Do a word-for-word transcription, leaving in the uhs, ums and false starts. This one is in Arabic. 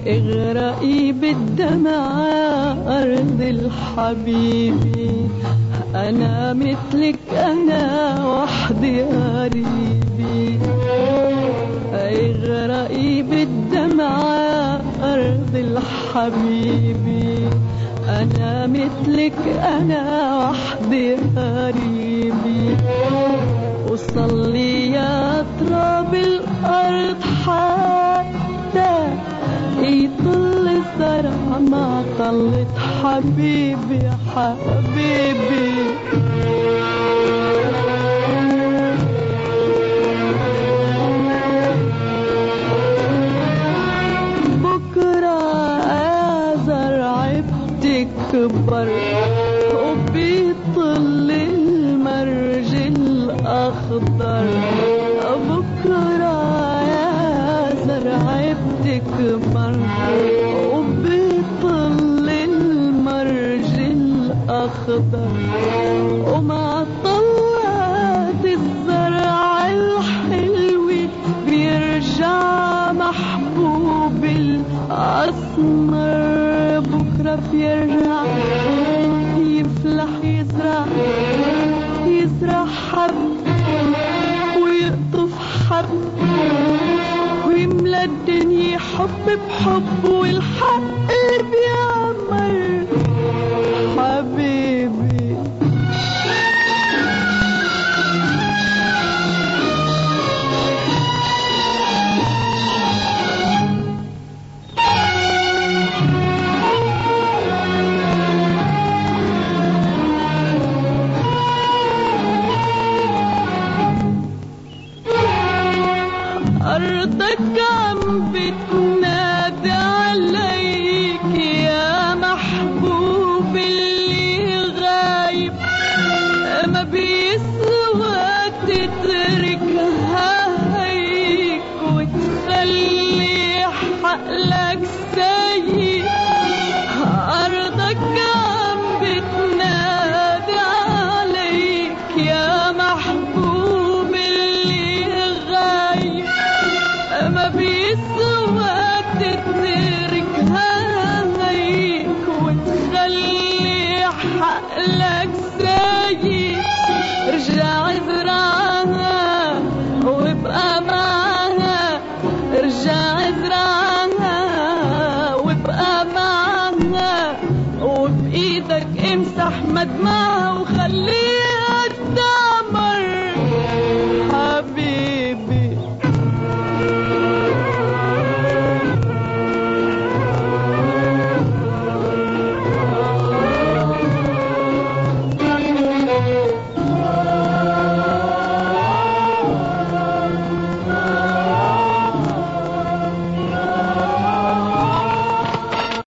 اغرقي بالدمع أرض الحبيبي، أنا مثلك أنا وحدي قريبي. اغرقي بالدمع أرض الحبيبي، أنا مثلك أنا وحدي قريبي. وصلي يا تراب الأرض حتى يطل الزرع مع طلة حبيبي يا حبيبي. بتكبر وبيطل المرج الأخضر، بكرة يا زرع بتكبر وبيطل المرج الأخضر، ومع طلعت الزرع الحلوة بيرجع محبوب الأسمر. بكرة بيرجع يفلح يزرع يزرع حب ويقطف حب ويملى الدنيا حب بحب، والحق بيعمر حبيبي. أرضك عم بتنادي عليك يا محبوب اللي غايب، ما بيسوى تتركها هيك وتخلي حقلك سايب. أرضك عم بتنادي عليك يا محبوب اللي غايب، ما بيسوى تتركها هيك وتخلي حقلك سايب. رجع ازرعها وابقى معها، رجع ازرعها وابقى معها، وبإيدك امسح مدمعها.